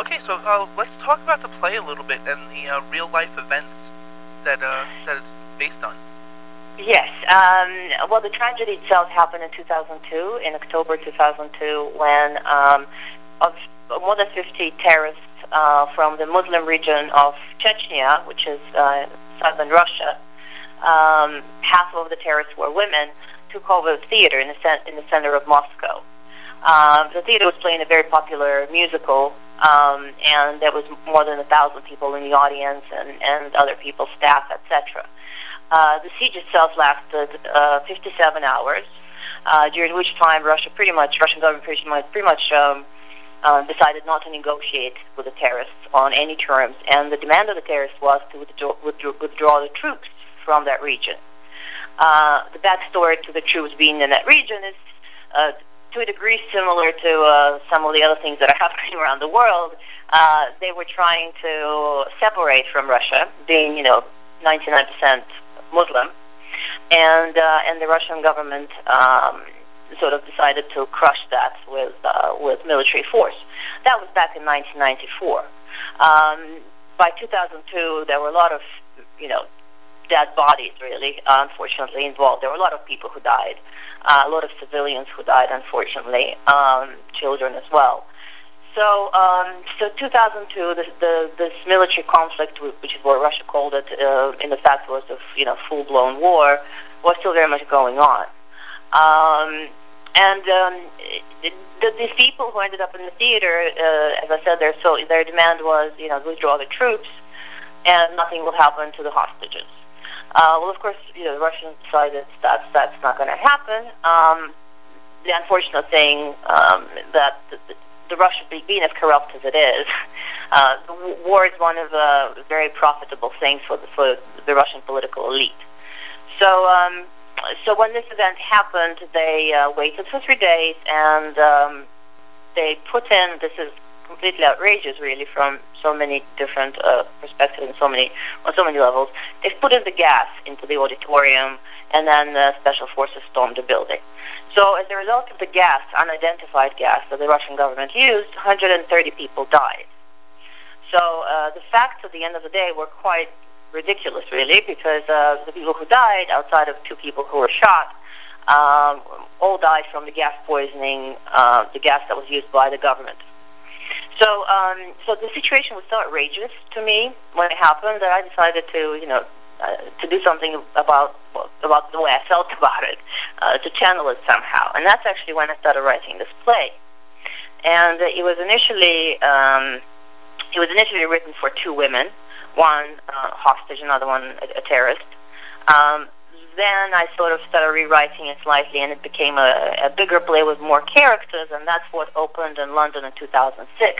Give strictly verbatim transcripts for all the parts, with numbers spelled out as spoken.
Okay, so uh, let's talk about the play a little bit and the uh, real life events that uh, that it's based on. Yes. Um, well, the tragedy itself happened in two thousand two, in October two thousand two, when um, of more than fifty terrorists uh, from the Muslim region of Chechnya, which is uh, southern Russia, um, half of the terrorists were women, took over the theater in the, cent- in the center of Moscow. Uh, the theater was playing a very popular musical, um, and there was more than a thousand people in the audience, and, and other people, staff, et cetera. Uh, the siege itself lasted uh, fifty-seven hours, uh, during which time Russia pretty much, Russian government pretty much, pretty much um, uh, decided not to negotiate with the terrorists on any terms, and the demand of the terrorists was to withdraw, withdraw, withdraw the troops from that region. Uh, the backstory to the troops being in that region is, uh, to a degree, similar to uh, some of the other things that are happening around the world. Uh, they were trying to separate from Russia, being, you know, ninety-nine percent Muslim, and uh, and the Russian government um, sort of decided to crush that with uh, with military force. That was back in nineteen ninety-four. Um, by two thousand two, there were a lot of, you know, dead bodies, really, unfortunately, involved. There were a lot of people who died, uh, a lot of civilians who died, unfortunately, um, children as well. So, um, so two thousand two, this, the, this military conflict, which is what Russia called it, uh, in the fact was of, you know, full-blown war, was still very much going on. Um, and um, the, these people who ended up in the theater, uh, as I said, their, so their demand was, you know, withdraw the troops, and nothing will happen to the hostages. Uh, well, of course, you know, the Russians decided that's, that's not going to happen. Um, the unfortunate thing um, that the, the Russia, being as corrupt as it is, uh, the war is one of the very profitable things for the, for the Russian political elite. So, um, so when this event happened, they uh, waited for three days, and um, they put in, this is completely outrageous, really, from so many different uh, perspectives and so many on so many levels. They've put in the gas into the auditorium, and then uh, special forces stormed the building. So as a result of the gas, unidentified gas that the Russian government used, one hundred thirty people died. So uh, the facts at the end of the day were quite ridiculous, really, because uh, the people who died, outside of two people who were shot, um, all died from the gas poisoning, uh, the gas that was used by the government. So, um, so the situation was so outrageous to me when it happened that I decided to, you know, uh, to do something about about the way I felt about it, uh, to channel it somehow. And that's actually when I started writing this play. And uh, it was initially um, it was initially written for two women, one uh, hostage, another one a, a terrorist. Um, then I sort of started rewriting it slightly, and it became a, a bigger play with more characters, and that's what opened in London in two thousand six,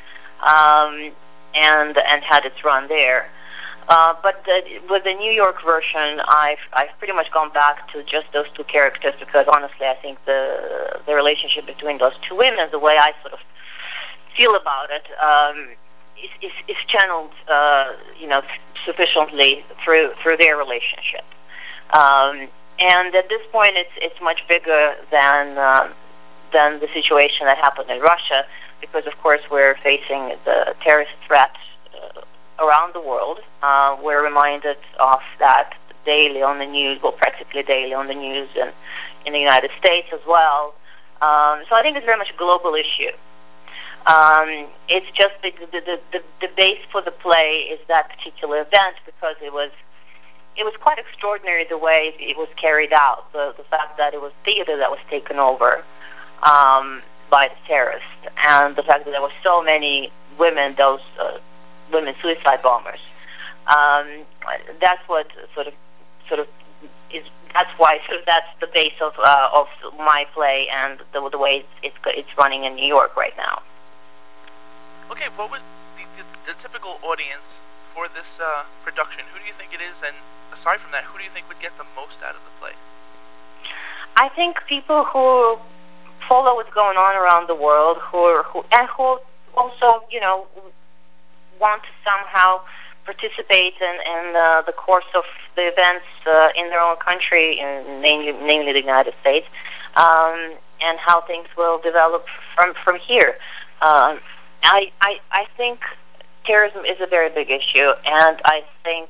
um, and and had its run there. Uh, but the, with the New York version, I've I've pretty much gone back to just those two characters, because honestly, I think the the relationship between those two women, the way I sort of feel about it, um, is, is is channeled, uh, you know, sufficiently through through their relationship. Um, and at this point, it's it's much bigger than um, than the situation that happened in Russia, because of course we're facing the terrorist threat uh, around the world. Uh, we're reminded of that daily on the news, well, practically daily on the news, and in the United States as well. Um, so I think it's very much a global issue. Um, it's just the the, the the the base for the play is that particular event, because it was. It was quite extraordinary the way it was carried out, the, the fact that it was theater that was taken over um, by the terrorists, and the fact that there were so many women, those uh, women suicide bombers. Um, that's what sort of, sort of is. That's why sort of that's the base of uh, of my play and the, the way it's, it's it's running in New York right now. Okay, what was the, the, the typical audience for this uh, production? Who do you think it is, and aside from that, who do you think would get the most out of the play? I think people who follow what's going on around the world, who, are, who and who also, you know, want to somehow participate in, in uh, the course of the events uh, in their own country, in, namely, namely the United States, um, and how things will develop from from here. Um, I, I, I think terrorism is a very big issue, and I think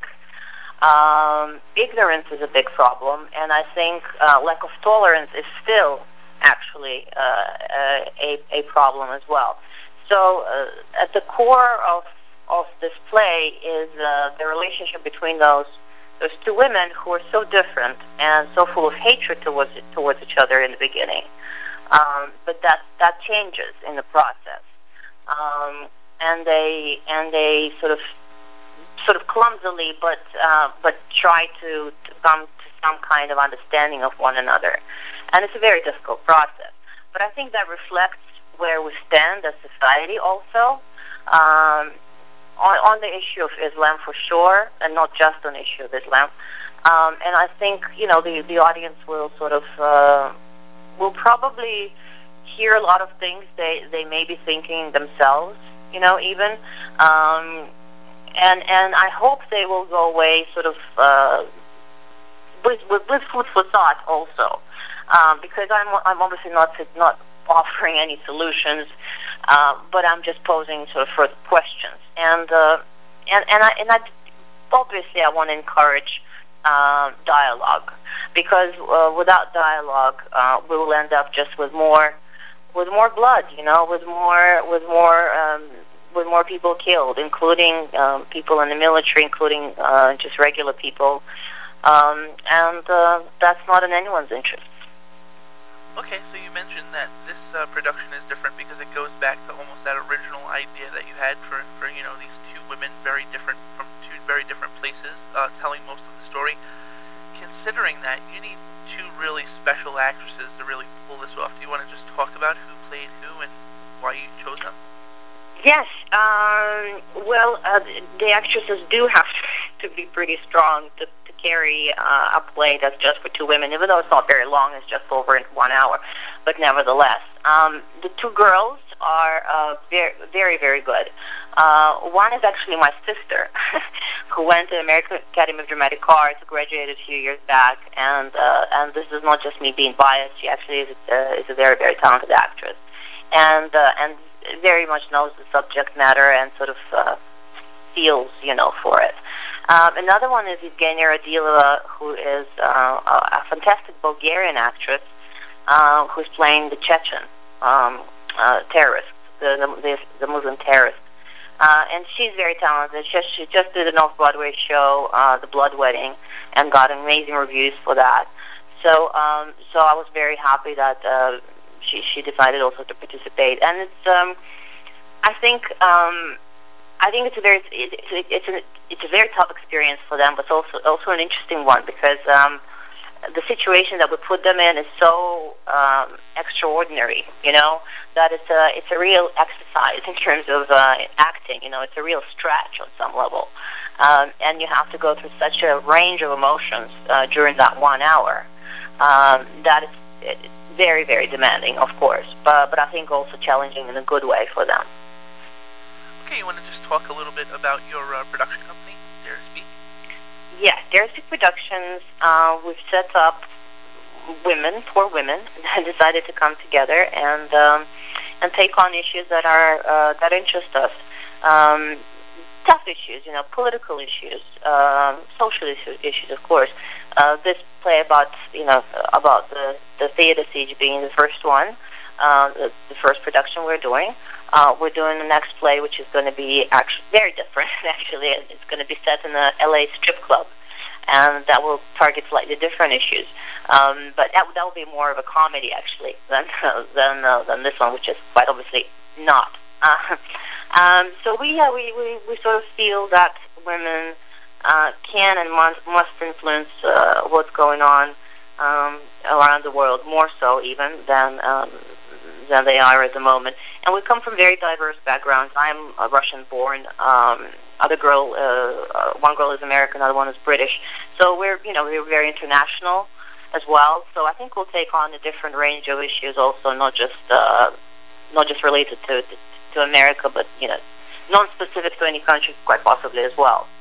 um, ignorance is a big problem, and I think uh, lack of tolerance is still actually uh, a, a problem as well. So uh, at the core of, of this play is uh, the relationship between those those two women who are so different and so full of hatred towards towards each other in the beginning. Um, but that that changes in the process, um, and they and they sort of sort of clumsily, but uh, but try to, to come to some kind of understanding of one another, and it's a very difficult process. But I think that reflects where we stand as society also. Um, On, on the issue of Islam, for sure, and not just on the issue of Islam. Um, and I think, you know, the, the audience will sort of, uh, will probably hear a lot of things they, they may be thinking themselves, you know, even. Um, and, and I hope they will go away sort of uh, with, with, with food for thought also. Um, because I'm, I'm obviously not, not offering any solutions, uh, but I'm just posing sort of further questions. And uh, and and I, and I obviously I want to encourage uh, dialogue, because uh, without dialogue uh, we will end up just with more with more blood, you know, with more with more um, with more people killed, including um, people in the military, including uh, just regular people, um, and uh, that's not in anyone's interest. Okay, so you mentioned that this uh, production is different because it goes back to almost that original idea that you had for, for you know, these two women, very different, from two very different places, uh, telling most of the story. Considering that, you need two really special actresses to really pull this off. Do you want to just talk about who played who and why you chose them? Yes. Um, well, uh, the actresses do have to be pretty strong to carry uh, a play that's just for two women, even though it's not very long, it's just over one hour. But nevertheless, um, the two girls are uh, very, very, very good. Uh, one is actually my sister, who went to the American Academy of Dramatic Arts, graduated a few years back, and uh, and this is not just me being biased. She actually is a, is a very, very talented actress, and uh, and very much knows the subject matter and sort of uh, feels, you know, for it. Um, another one is Evgenia Radilova, who is uh, a fantastic Bulgarian actress uh, who's playing the Chechen um, uh, terrorist, the, the, the Muslim terrorist. Uh, and she's very talented. She, she just did an off-Broadway show, uh, The Blood Wedding, and got amazing reviews for that. So um, so I was very happy that uh, she, she decided also to participate. And it's, um, I think... Um, I think it's a very it's it's a it's a very tough experience for them, but it's also also an interesting one, because um, the situation that we put them in is so um, extraordinary, you know, that it's a it's a real exercise in terms of uh, acting. You know, it's a real stretch on some level, um, and you have to go through such a range of emotions uh, during that one hour. Um, that is very, very demanding, of course, but but I think also challenging in a good way for them. Okay, you want to just talk a little bit about your uh, production company, Dare to Speak? Yes, Dare to Speak Productions. Uh, we've set up women, four women, that decided to come together and um, and take on issues that are uh, that interest us. Um, tough issues, you know, political issues, um, social issues, issues, of course. Uh, this play about, you know, about the the theater siege being the first one, uh, the, the first production we're doing. Uh, we're doing the next play, which is going to be actually very different. Actually, it's going to be set in a L A strip club, and that will target slightly different issues. Um, but that that will be more of a comedy, actually, than uh, than uh, than this one, which is quite obviously not. Uh, um, so we, uh, we we we sort of feel that women uh, can and must, must influence uh, what's going on um, around the world, more so even than. Um, than they are at the moment. And we come from very diverse backgrounds. I'm a Russian-born. Um, other girl, uh, uh, one girl is American, other one is British. So we're, you know, we're very international as well. So I think we'll take on a different range of issues, also not just uh, not just related to to America, but you know, non-specific to any country, quite possibly as well.